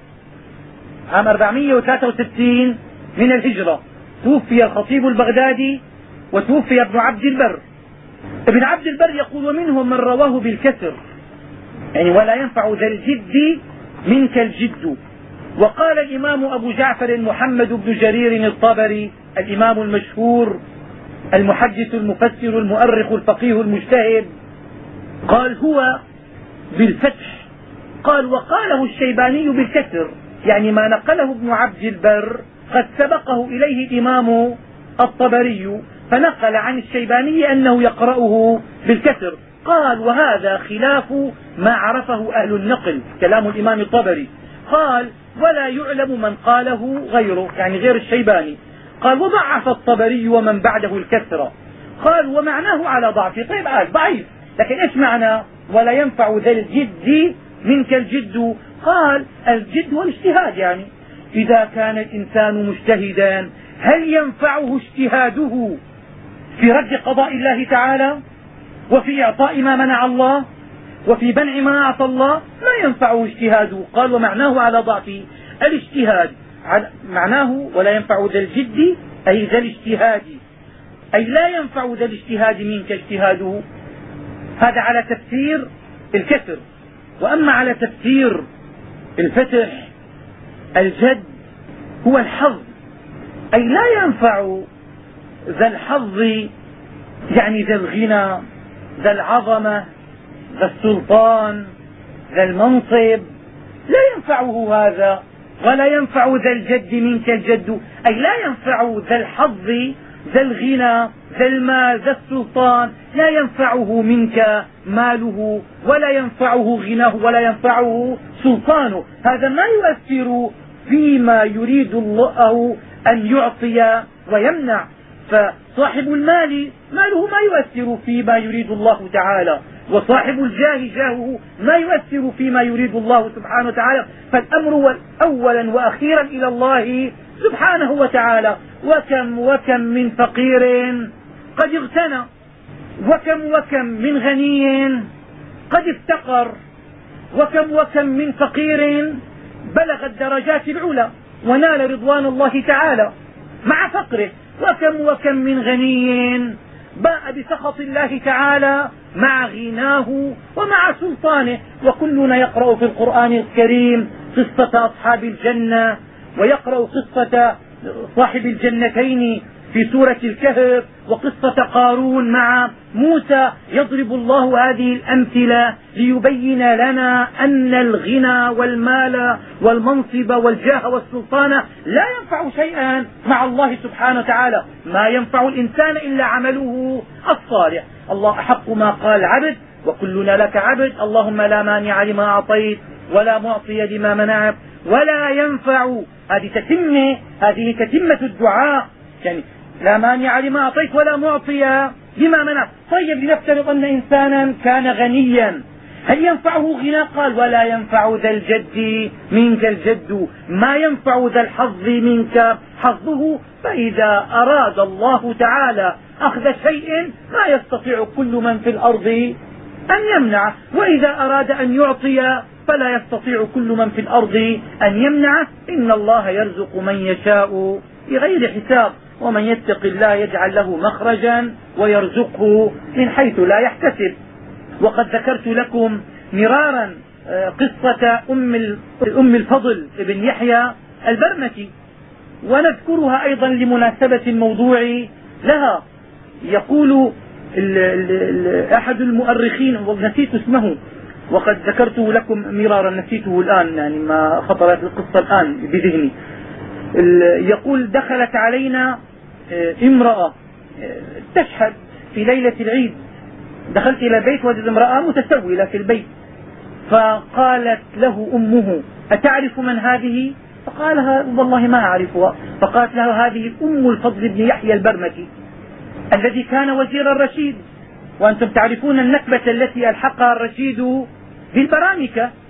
عام أربعمائة وثلاثة وستين من الهجرة. توفي الخطيب البغدادي وتوفي ابن عبد البر. ابن عبد البر يقول: ومنهم من رواه بالكسر، يعني ولا ينفع ذا الجد منك الجد. وقال الإمام أبو جعفر محمد بن جرير الطبري، الإمام المشهور المحدث المفسر المؤرخ الفقيه المجتهد، قال: هو بالفتح. قال: وقاله الشيباني بالكسر، يعني ما نقله ابن عبد البر قد سبقه إليه الإمام الطبري، فنقل عن الشيباني أنه يقرأه بالكسر. قال: وهذا خلاف ما عرفه أهل النقل، كلام الإمام الطبري. قال: ولا يعلم من قاله غيره، يعني غير الشيباني. قال: وضعف الطبري ومن بعده الكسر. قال: ومعناه على ضعفه. طيب قال ضعيف، لكن ايش معنى ولا ينفع ذا الجد منك الجد؟ قال: الجد والاجتهاد، يعني إذا كان الإنسان مجتهدا هل ينفعه اجتهاده في رد قضاء الله تعالى، وفي إعطاء ما منع الله، وفي منع ما أعطى الله؟ لا ينفعه اجتهاده. قال: ومعناه على ضعفه. الاجتهاد معناه ولا ينفع ذا الجد أي ذا الاجتهاد، أي لا ينفع ذا الاجتهاد منك اجتهاده. هذا على تفسير الكسر. وأما على تفسير الفتح، الجد هو الحظ، أي لا ينفع ذا الحظ، يعني ذا الغنى، ذا العظمة، ذا السلطان، ذا المنصب، لا ينفعه هذا. ولا ينفع ذا الجد منك الجد، أي لا ينفع ذا الحظ، ذا الغنى، ذا المال، ذا السلطان، لا ينفعه منك ماله، ولا ينفعه غناه، ولا ينفعه سلطانه. هذا ما يؤثر فيما يريد الله أن يعطي ويمنع. فصاحب المال ماله ما يؤثر فيما يريد الله تعالى، وصاحب الجاه جاهه ما يؤثر فيما يريد الله سبحانه وتعالى. فالأمر أولا وأخيرا إلى الله سبحانه وتعالى. وكم وكم من فقير قد اغتنى، وكم وكم من غني قد افتقر، وكم وكم من فقير بلغ الدرجات العلى ونال رضوان الله تعالى مع فقره، وكم وكم من غني باء بسخط الله تعالى مع غناه ومع سلطانه. وكلنا يقرأ في القرآن الكريم قصة أصحاب الجنة، ويقرأ قصة صاحب الجنتين في سورة الكهف، وقصة قارون مع موسى. يضرب الله هذه الأمثلة ليبين لنا أن الغنى والمال والمنصب والجاه والسلطان لا ينفع شيئا مع الله سبحانه وتعالى. ما ينفع الإنسان إلا عمله الصالح. الله أحق ما قال عبد، وكلنا لك عبد. اللهم لا مانع لما أعطيت ولا معطي لما منعت ولا ينفع. هذه تتمة هذه تتمة الدعاء، يعني لا مانع لما أعطيت ولا معطي لما منعت. طيب لنفترض أن إنسانا كان غنيا، هل ينفعه غنى؟ قال: ولا ينفع ذا الجد منك الجد، ما ينفع ذا الحظ منك حظه. فإذا أراد الله تعالى أخذ شيء ما يستطيع كل من في الأرض أن يمنعه، وإذا أراد أن يعطي فلا يستطيع كل من في الأرض أن يمنعه. إن الله يرزق من يشاء بغير حساب، ومن يتق الله يجعل له مخرجا ويرزقه من حيث لا يحتسب. وقد ذكرت لكم مرارا قصة أم الفضل ابن يحيى البرمكي، ونذكرها أيضا لمناسبة الموضوع لها. يقول أحد المؤرخين، ونسيت اسمه وقد ذكرته لكم مرارا، نسيته الآن، يعني ما خطرت القصة الآن بذهني. يقول: دخلت علينا امرأة تشهد في ليلة العيد. دخلت إلى البيت وجد امرأة متسولة في البيت، فقالت له أمه: أتعرف من هذه؟ فقال: والله ما أعرفها. فقالت له: هذه أم الفضل بن يحيى البرمكي الذي كان وزير الرشيد، وأنتم تعرفون النكبة التي ألحقها الرشيد بالبرامكة.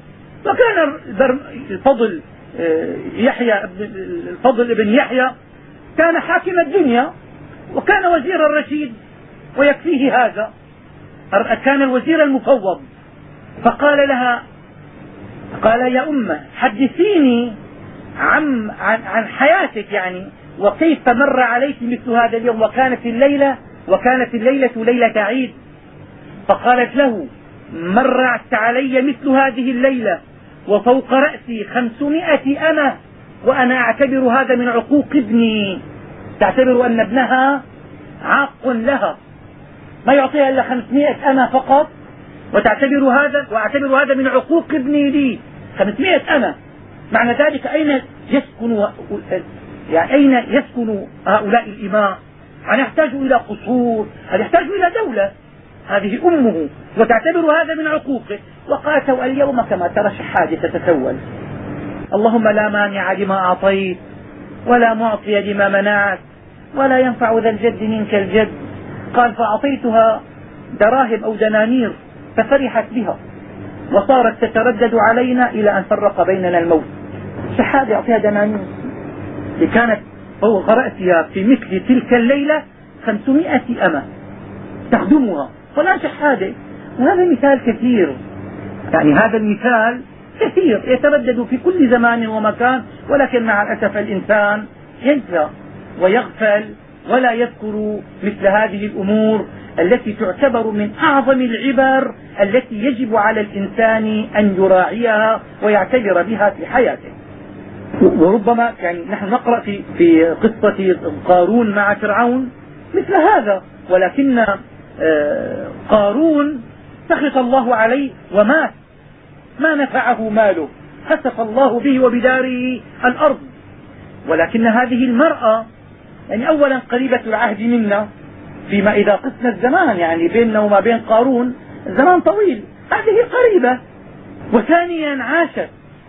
وكان الفضل يحيى الفضل بن يحيى كان حاكم الدنيا وكان وزير الرشيد ويكفيه هذا، كان الوزير المفوض. فقال لها قال يا أمة حدثيني عن, عن, عن حياتك يعني، وكيف مر عليك مثل هذا اليوم، وكانت الليلة وكانت الليلة ليلة عيد. فقالت له مرت علي مثل هذه الليلة وفوق رأسي خمسمائة أمة، وأنا أعتبر هذا من عقوق ابني، تعتبر أن ابنها عاق لها، ما يعطيها إلا خمسمائة أمة فقط، وتعتبر هذا وأعتبر هذا من عقوق ابني لي خمسمائة أمة. معنى ذلك أين يسكن يعني أين يسكن هؤلاء الإماء؟ هل يحتاجوا إلى قصور؟ هل يحتاجوا إلى دولة؟ هذه أمه وتعتبر هذا من عقوقه. وقالت اليوم كما ترى شحاذ تتسول، اللهم لا مانع لما أعطيت ولا معطي لما منعت ولا ينفع ذا الجد منك الجد. قال فأعطيتها دراهم أو دنانير ففرحت بها وصارت تتردد علينا إلى أن فرق بيننا الموت. شحاذ يعطيها دنانير، كانت فوق رأسها في مثل تلك الليلة خمسمائة أمة تخدمها، فلا شحاذة. وهذا مثال كثير، يعني هذا المثال كثير يتردد في كل زمان ومكان، ولكن مع الأسف الإنسان ينسى ويغفل ولا يذكر مثل هذه الأمور التي تعتبر من أعظم العبر التي يجب على الإنسان أن يراعيها ويعتبر بها في حياته. وربما يعني نحن نقرأ في, في قصة قارون مع فرعون مثل هذا، ولكن قارون سخط الله عليه ومات، ما نفعه ماله، خسف الله به وبداره الأرض. ولكن هذه المرأة يعني أولا قريبة العهد منا، فيما إذا قسنا الزمان يعني بيننا وما بين قارون الزمان طويل، هذه قريبة. وثانيا عاشت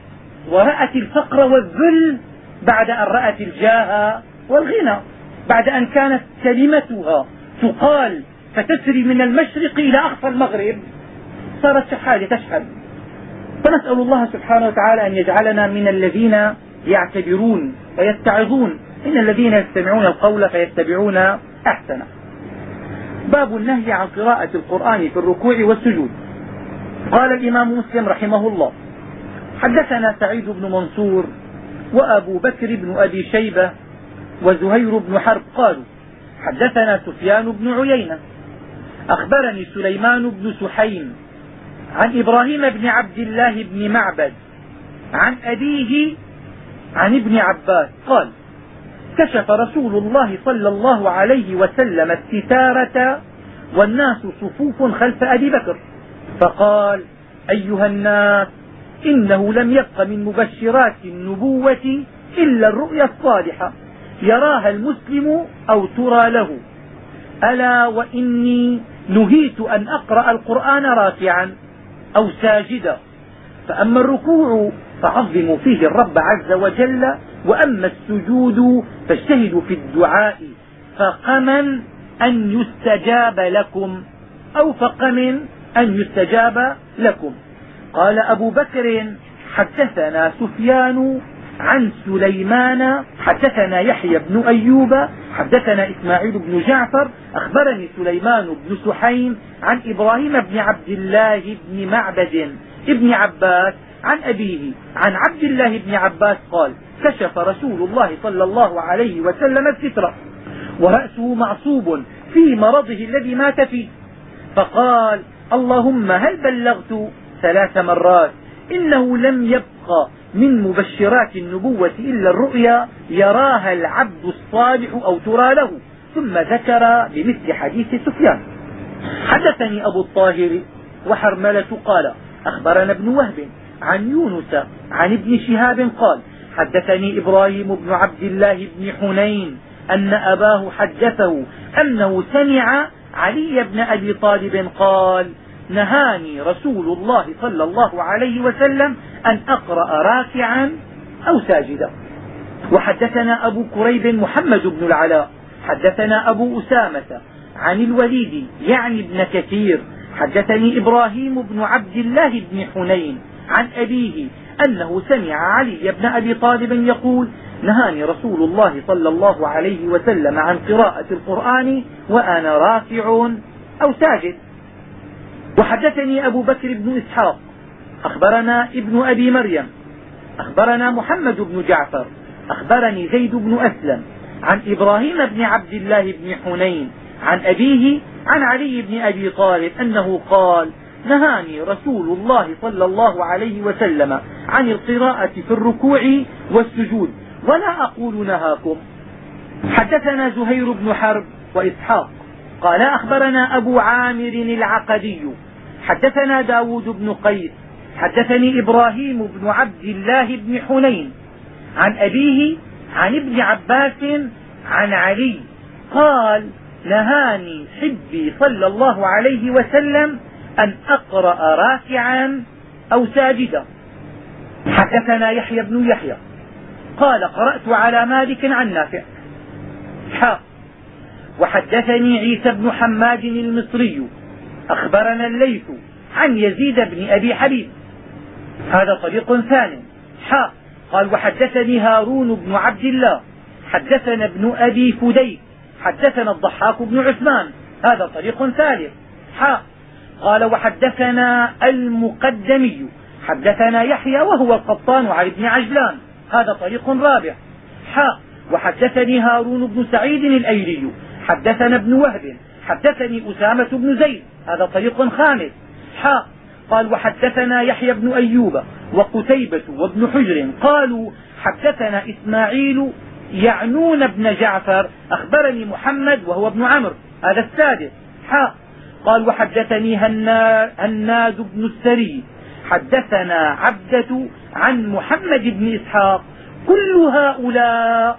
ورأت الفقر والذل بعد أن رأت الجاه والغنى، بعد أن كانت كلمتها تقال فتسري من المشرق إلى أقصى المغرب، صارت شحاذة تشهد. فنسأل الله سبحانه وتعالى أن يجعلنا من الذين يعتبرون ويتعظون، من الذين يستمعون القول فيتبعون أحسنه. باب النهي عن قراءة القرآن في الركوع والسجود. قال الإمام مسلم رحمه الله حدثنا سعيد بن منصور وأبو بكر بن أبي شيبة وزهير بن حرب قالوا حدثنا سفيان بن عيينة أخبرني سليمان بن سحيم عن إبراهيم بن عبد الله بن معبد عن أبيه عن ابن عباس قال كشف رسول الله صلى الله عليه وسلم الستارة والناس صفوف خلف أبي بكر فقال أيها الناس إنه لم يبق من مبشرات النبوة إلا الرؤيا الصالحة يراها المسلم أو ترى له، ألا وإني نهيت أن أقرأ القرآن راكعا أو ساجدا، فأما الركوع فعظموا فيه الرب عز وجل، وأما السجود فاجتهدوا في الدعاء فقما أن يستجاب لكم أو فقم أن يستجاب لكم. قال أبو بكر حدثنا سفيان عن سليمان حدثنا يحيى بن أيوب حدثنا إسماعيل بن جعفر أخبرني سليمان بن سحيم عن إبراهيم بن عبد الله بن معبد ابن عباس عن أبيه عن عبد الله بن عباس قال كشف رسول الله صلى الله عليه وسلم السترة ورأسه معصوب في مرضه الذي مات فيه، فقال اللهم هل بلغت ثلاث مرات إنه لم يبق من مبشرات النبوة إلا الرؤيا يراها العبد الصالح أو ترى له، ثم ذكر بمثل حديث سفيان. حدثني أبو الطاهر وحرملة قال أخبرنا ابن وهب عن يونس عن ابن شهاب قال حدثني إبراهيم بن عبد الله بن حنين أن أباه حدثه أنه سمع علي بن أبي طالب قال نهاني رسول الله صلى الله عليه وسلم أن أقرأ راكعا أو ساجدا. وحدثنا أبو كريب محمد بن العلاء حدثنا أبو أسامة عن الوليد يعني ابن كثير حدثني إبراهيم بن عبد الله بن حنين عن أبيه أنه سمع علي بن أبي طالب يقول: نهاني رسول الله صلى الله عليه وسلم عن قراءة القرآن وأنا راكع أو ساجد. وحدثني أبو بكر بن إسحاق أخبرنا ابن أبي مريم أخبرنا محمد بن جعفر أخبرني زيد بن أسلم عن إبراهيم بن عبد الله بن حنين عن أبيه عن علي بن أبي طالب أنه قال: نهاني رسول الله صلى الله عليه وسلم عن القراءة في الركوع والسجود ولا أقول نهاكم. حدثنا زهير بن حرب وإسحاق قال أخبرنا أبو عامر العقدي حدثنا داود بن قيس حدثني إبراهيم بن عبد الله بن حنين عن أبيه عن ابن عباس عن علي قال: نهاني حبي صلى الله عليه وسلم أن أقرأ راكعا أو ساجدا. حدثنا يحيى بن يحيى قال: قرأت على مالك عن نافع حاء. وحدثني عيسى بن حماد المصري أخبرنا الليث عن يزيد بن أبي حبيب هذا طريق ثاني حاء. قال: وحدثني هارون بن عبد الله حدثنا ابن أبي فديك حدثنا الضحاك بن عثمان هذا طريق ثالث حاء. قال: وحدثنا المقدمي حدثنا يحيى وهو القطان عن ابن عجلان هذا طريق رابع حاء. وحدثني هارون بن سعيد الأيلي حدثنا ابن وهب حدثني أسامة بن زيد هذا طريق خامس حاء. قال: وحدثنا يحيى بن أيوب وقتيبة وابن حجر قالوا حدثنا إسماعيل يعنون بن جعفر أخبرني محمد وهو ابن عمرو هذا السادس حاء. قال: وحدثني هناد بن السري حدثنا عبدة عن محمد بن إسحاق كل هؤلاء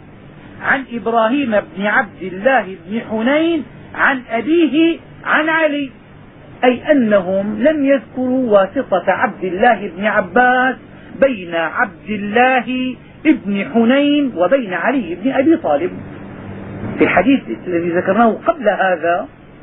عن إبراهيم بن عبد الله بن حنين عن أبيه عن علي، أي أنهم لم يذكروا واسطة عبد الله بن عباس بين عبد الله بن حنين وبين علي بن أبي طالب. في الحديث الذي ذكرناه قبل هذا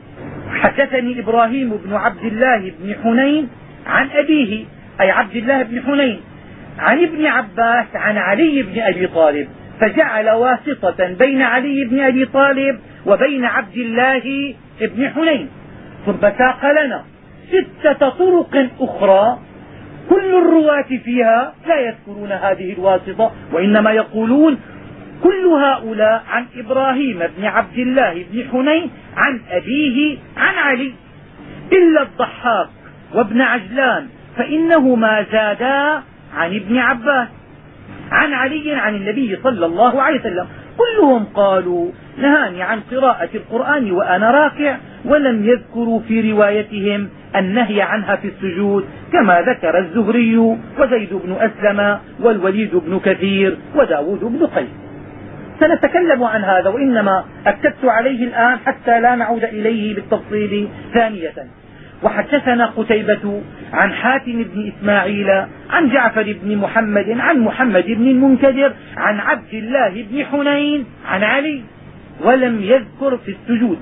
حدثني إبراهيم بن عبد الله بن حنين عن أبيه أي عبد الله بن حنين عن ابن عباس عن علي بن أبي طالب، فجعل واسطة بين علي بن أبي طالب وبين عبد الله بن حنين. ثم ساق لنا ستة طرق أخرى كل الرواة فيها لا يذكرون هذه الواسطة وإنما يقولون كل هؤلاء عن إبراهيم بن عبد الله بن حنين عن أبيه عن علي إلا الضحاك وابن عجلان فإنهما زادا عن ابن عباس عن علي عن النبي صلى الله عليه وسلم. كلهم قالوا: نهاني عن قراءة القرآن وأنا راكع، ولم يذكروا في روايتهم النهي عنها في السجود كما ذكر الزهري وزيد بن أسلم والوليد بن كثير وداود بن قيس. سنتكلم عن هذا وإنما أكدت عليه الآن حتى لا نعود إليه بالتفصيل ثانية. وحدثنا قتيبة عن حاتم بن إسماعيل عن جعفر بن محمد عن محمد بن المنكدر عن عبد الله بن حنين عن علي ولم يذكر في السجود.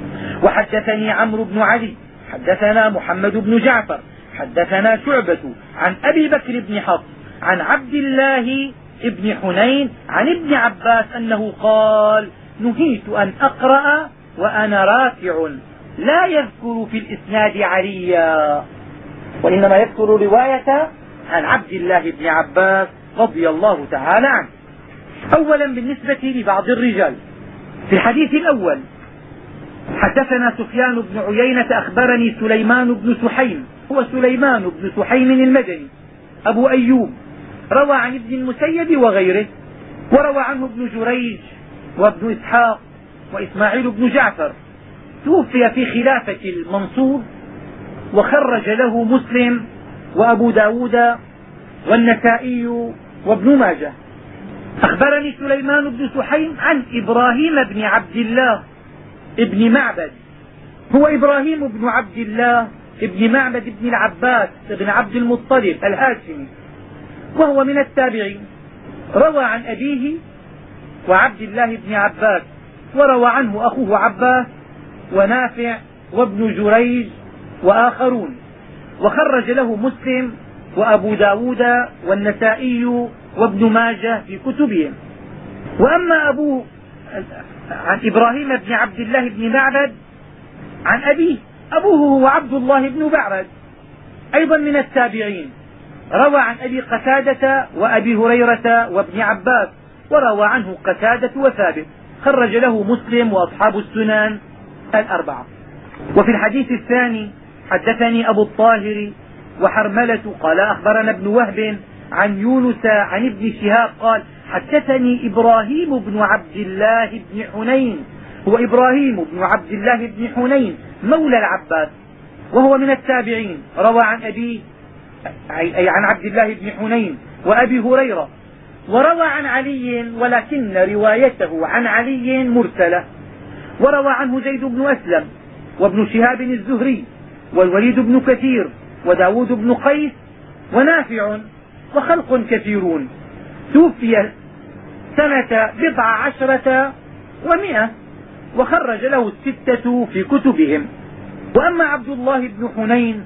وحدثني عمرو بن علي حدثنا محمد بن جعفر حدثنا شعبة عن أبي بكر بن حفص عن عبد الله بن حنين عن ابن عباس أنه قال: نهيت أن أقرأ وأنا راكع، لا يذكر في الإسناد عليا وإنما يذكر رواية عن عبد الله بن عباس رضي الله تعالى عنه. أولا بالنسبة لبعض الرجال في الحديث الأول حدثنا سفيان بن عيينة أخبرني سليمان بن سحيم هو سليمان بن سحيم المدني أبو أيوب روى عن ابن المسيب وغيره، وروى عنه ابن جريج وابن إسحاق وإسماعيل بن جعفر. توفي في خلافة المنصور وخرج له مسلم وأبو داود والنسائي وابن ماجه. أخبرني سليمان بن سحيم عن إبراهيم بن عبد الله ابن معبد هو إبراهيم بن عبد الله ابن معبد بن العباس بن عبد المطلب الهاشمي وهو من التابعين. روى عن أبيه وعبد الله بن عباس وروى عنه أخوه عباس ونافع وابن جريج وآخرون، وخرج له مسلم وأبو ب داود والنسائي وابن ماجه في كتبهم. وأما أبوه عن إبراهيم بن عبد الله بن معبد عن أبيه، أبوه هو عبد الله بن معبد أيضا من التابعين، روى عن أبي قتادة وأبي هريرة وابن عباس، وروى عنه قتادة وثابت، خرج له مسلم وأصحاب السنن الأربعة. وفي الحديث الثاني حدثني أبو الطاهر وحرملة قال أخبرنا ابن وهب عن يونس عن ابن شهاب قال حدثني إبراهيم بن عبد الله بن حنين، هو إبراهيم بن عبد الله بن حنين مولى العباس وهو من التابعين، روى عن أبيه أي عن عبد الله بن حنين وأبي هريرة، وروى عن علي ولكن روايته عن علي مرسلة، وروى عنه زيد بن أسلم وابن شهاب الزهري والوليد بن كثير وداود بن قيس ونافع وخلق كثيرون. توفي سنة بضع عشرة ومئة، وخرج له الستة في كتبهم. وأما عبد الله بن حنين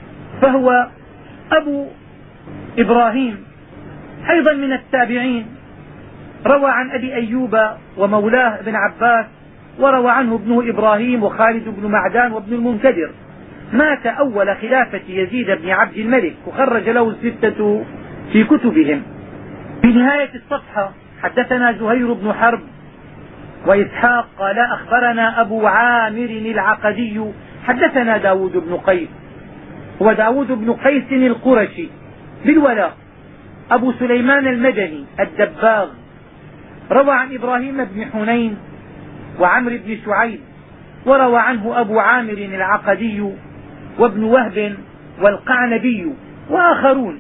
فهو أبو إبراهيم أيضا من التابعين، روى عن أبي أيوب ومولاه ابن عباس، وروى عنه ابنه إبراهيم وخالد بن معدان وابن المنكدر. مات أول خلافة يزيد بن عبد الملك، وخرج له الستة في كتبهم. في نهاية الصفحة حدثنا زهير بن حرب وإسحاق قال أخبرنا أبو عامر العقدي حدثنا داود بن قيس، هو داود بن قيس القرشي بالولاء أبو سليمان المدني الدباغ، روى عن إبراهيم بن حنين وعمر بن شعيب، وروى عنه أبو عامر العقدي وابن وهب والقعنبي وآخرون،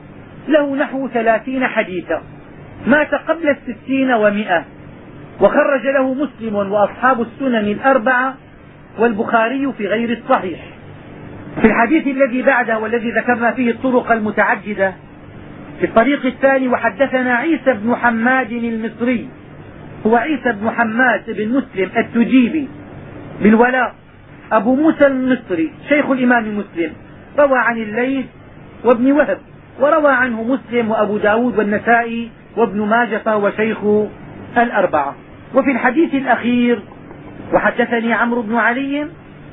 له نحو ثلاثين حديثا، مات قبل الستين ومئة، وخرج له مسلم وأصحاب السنن الأربعة والبخاري في غير الصحيح. في الحديث الذي بعده والذي ذكرنا فيه الطرق المتعددة، في الطريق الثاني وحدثنا عيسى بن حماد المصري، هو عيسى بن حماد بن مسلم التجيبي بالولاء أبو موسى المصري شيخ الإمام مسلم، روى عن الليث وابن وهب، وروى عنه مسلم وأبو ب داود والنسائي وابن ماجه، فهو شيخ الأربعة. وفي الحديث الأخير وحدثني عمرو بن علي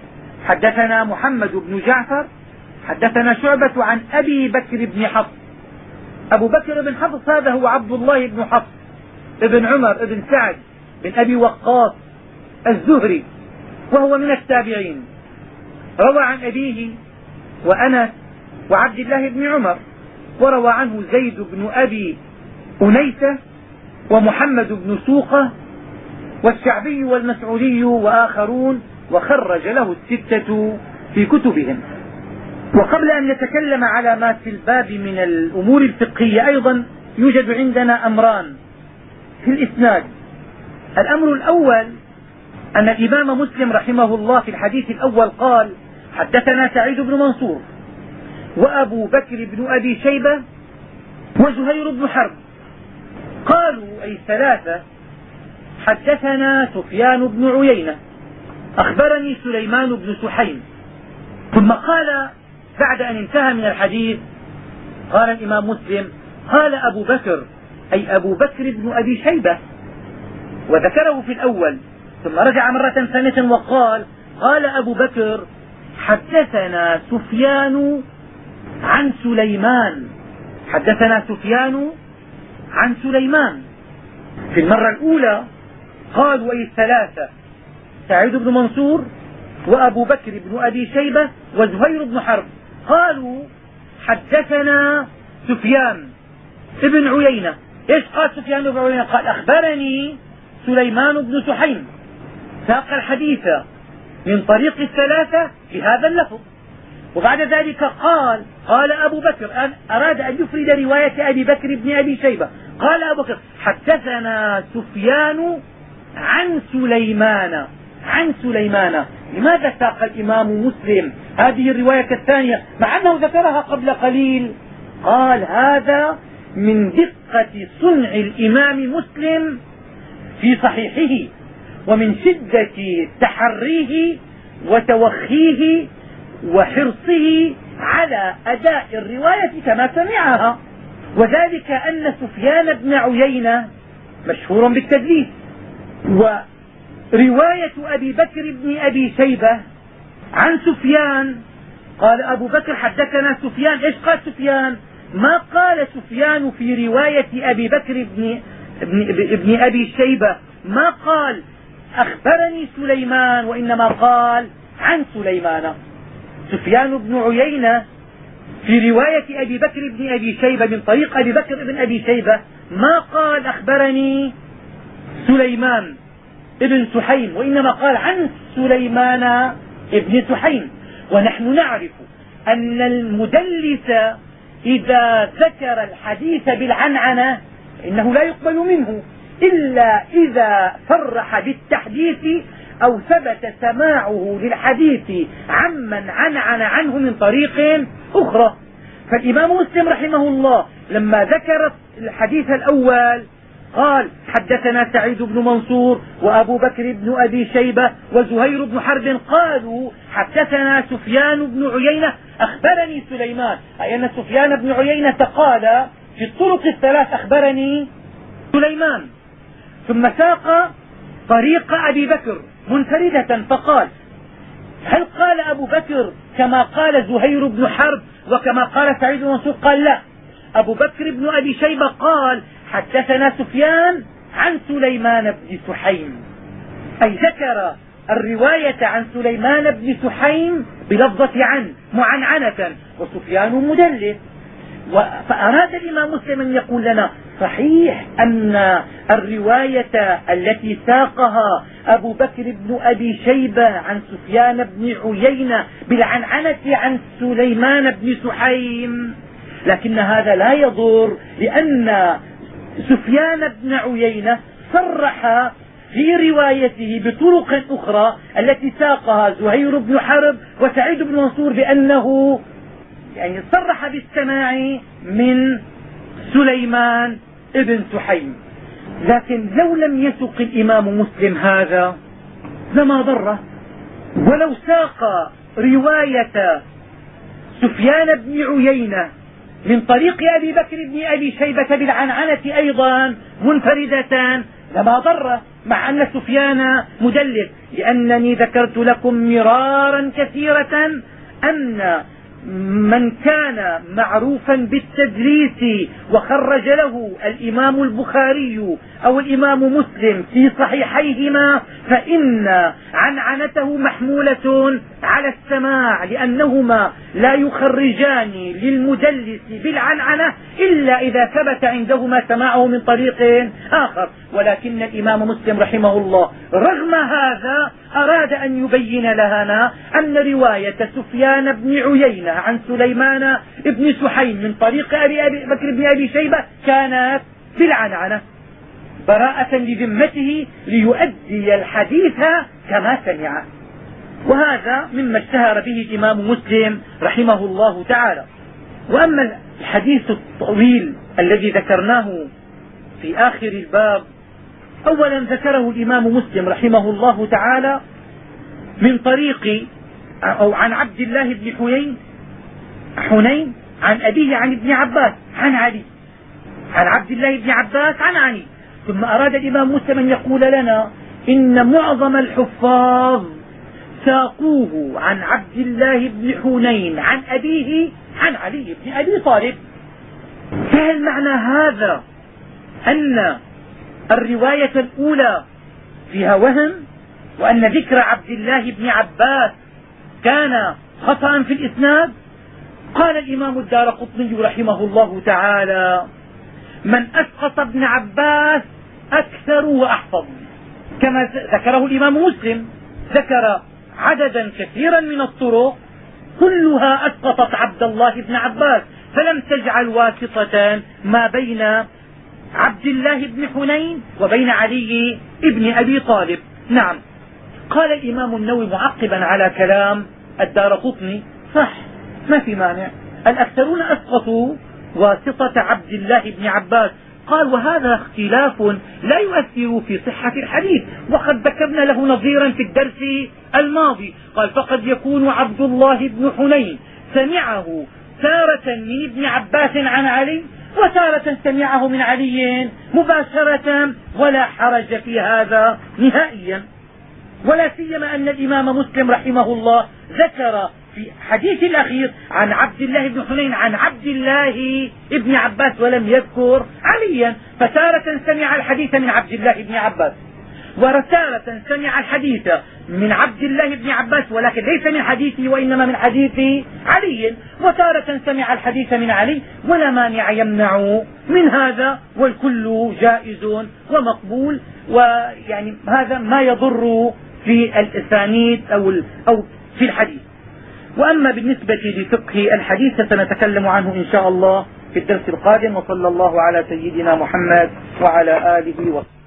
حدثنا محمد بن جعفر حدثنا شعبة عن أبي بكر بن حفص. أبو بكر بن حفص هذا هو عبد الله بن حفص ابن عمر ابن سعد بن أبي وقاص الزهري، وهو من التابعين، روى عن أبيه وأنس وعبد الله بن عمر، وروى عنه زيد بن أبي أنيسة ومحمد بن سوقة والشعبي والمسعودي وآخرون، وخرج له الستة في كتبهم. وقبل أن نتكلم على ما في الباب من الأمور الفقهية، أيضا يوجد عندنا أمران في الإسناد. الأمر الأول أن الإمام مسلم رحمه الله في الحديث الأول قال حدثنا سعيد بن منصور وأبو بكر بن أبي شيبة وزهير بن حرب، قالوا أي ثلاثة حدثنا سفيان بن عيينة أخبرني سليمان بن سحيم. ثم قال بعد أن انتهى من الحديث قال الإمام مسلم قال أبو بكر أي أبو بكر بن أبي شيبة، وذكره في الأول، ثم رجع مرة ثانية وقال قال أبو بكر حدثنا سفيان عن سليمان، حدثنا سفيان عن سليمان. في المرة الأولى قالوا أي الثلاثة سعيد بن منصور وأبو بكر بن أبي شيبة وزهير بن حرب، قالوا حدثنا سفيان ابن عيينة. ايش قال سفيان بن عيينة؟ قال أخبرني سليمان بن سحيم، ساق الحديث من طريق الثلاثة بهذا اللفظ. وبعد ذلك قال قال أبو بكر، أراد أن يفرد رواية أبي بكر بن أبي شيبة، قال أبو بكر حدثنا سفيان عن سليمان عن سليمان. لماذا ساق الإمام مسلم هذه الرواية الثانية مع أنه ذكرها قبل قليل؟ قال هذا من دقة صنع الإمام مسلم في صحيحه، ومن شدة تحريه وتوخيه وحرصه على أداء الرواية كما سمعها، وذلك أن سفيان بن عيينة مشهور بالتدليس، ورواية أبي بكر بن أبي شيبة عن سفيان قال أبو بكر حدثنا سفيان. إيش قال سفيان؟ ما قال سفيان في رواية أبي بكر بن, ابن, ابن أبي شيبة ما قال أخبرني سليمان، وإنما قال عن سليمان. سفيان بن عيينة في رواية أبي بكر بن أبي شيبة من طريق أبي بكر بن أبي شيبة ما قال أخبرني سليمان ابن سحيم، وإنما قال عن سليمان ابن سحيم. ونحن نعرف أن المدلس إذا ذكر الحديث بالعنعنة إنه لا يقبل منه إلا إذا صرح بالتحديث أو ثبت سماعه للحديث عمن عنعن عنه من طريق أخرى. فالإمام مسلم رحمه الله لما ذكر الحديث الأول قال حدثنا سعيد بن منصور وأبو بكر بن أبي شيبة وزهير بن حرب قالوا حدثنا سفيان بن عيينة أخبرني سليمان، أي أن سفيان بن عيينة قال في الطرق الثلاث أخبرني سليمان. ثم ساق طريق أبي بكر منفردة فقال هل قال أبو بكر كما قال زهير بن حرب وكما قال سعيد بن منصور؟ قال لا، أبو بكر بن أبي شيبة قال حدثنا سفيان عن سليمان بن سحيم، أي ذكر الرواية عن سليمان بن سحيم بلفظة عن معنعنة، وسفيان مدلس. فأراد الإمام مسلم أن يقول لنا صحيح أن الرواية التي ساقها أبو بكر بن أبي شيبة عن سفيان بن عيينة بالعنعنة عن سليمان بن سحيم، لكن هذا لا يضر، لأن سفيان بن عيينة صرح في روايته بطرق أخرى التي ساقها زهير بن حرب وسعيد بن منصور بأنه يعني صرح بالسماع من سليمان ابن سحيم. لكن لو لم يسق الإمام مسلم هذا لما ضره، ولو ساق رواية سفيان بن عيينة من طريق أبي بكر بن أبي شيبة بالعنعنة أيضا منفردة لما ضره، مع أن سفيان مدلس، لأنني ذكرت لكم مرارا كثيرة أن من كان معروفا بالتدليس وخرج له الإمام البخاري أو الإمام مسلم في صحيحيهما فإن عنعنته محمولة على السماع، لأنهما لا يخرجان للمدلس بالعنعنة إلا إذا ثبت عندهما سماعه من طريق آخر. ولكن الإمام مسلم رحمه الله رغم هذا أراد أن يبين لنا أن رواية سفيان بن عيينة عن سليمان بن سحيم من طريق أبي بكر بن أبي شيبة كانت بالعنعنة براءة لذمته ليؤدي الحديث كما سمع. وهذا مما اشتهر به الإمام مسلم رحمه الله تعالى. وأما الحديث الطويل الذي ذكرناه في آخر الباب، أولا ذكره الإمام مسلم رحمه الله تعالى من طريق أو عن عبد الله بن حنين حنين عن أبيه عن ابن عباس عن علي، عن عبد الله بن عباس عن علي. ثم أراد الإمام مسلم أن يقول لنا إن معظم الحفاظ ساقوه عن عبد الله بن حنين عن أبيه عن علي بن أبي طالب. فهل معنى هذا أن الرواية الأولى فيها وهم، وأن ذكر عبد الله بن عباس كان خطأ في الإسناد؟ قال الإمام الدارقطني رحمه الله تعالى من أسقط ابن عباس أكثر وأحفظ، كما ذكره الإمام مسلم، ذكر عددا كثيرا من الطرق كلها أسقطت عبد الله بن عباس، فلم تجعل واسطة ما بين عبد الله بن حنين وبين علي بن أبي طالب. نعم، قال الإمام النووي معقبا على كلام الدارقطني صح، ما في مانع، الأكثرون أسقطوا واسطة عبد الله بن عباس. قال وهذا اختلاف لا يؤثر في صحة الحديث، وقد ذكرنا له نظيرا في الدرس الماضي. قال فقد يكون عبد الله بن حنين سمعه تارة من ابن عباس عن علي وتارة سمعه من علي مباشرة، ولا حرج في هذا نهائيا. ولا سيما أن الإمام مسلم رحمه الله ذكر في حديث الأخير عن عبد الله بن حنين عن عبد الله بن عباس ولم يذكر عليا، فتارة سمع الحديث من عبد الله بن عباس، وتارة سمع الحديث من عبد الله بن عباس ولكن ليس من حديثه وإنما من حديث علي، وتارة سمع الحديث من علي، ولا مانع يمنع من هذا، والكل جائز ومقبول، ويعني هذا ما يضر في الأسانيد أو أو في الحديث. وأما بالنسبة لفقه الحديث سنتكلم عنه إن شاء الله في الدرس القادم، وصلى الله على سيدنا محمد وعلى آله وصحبه.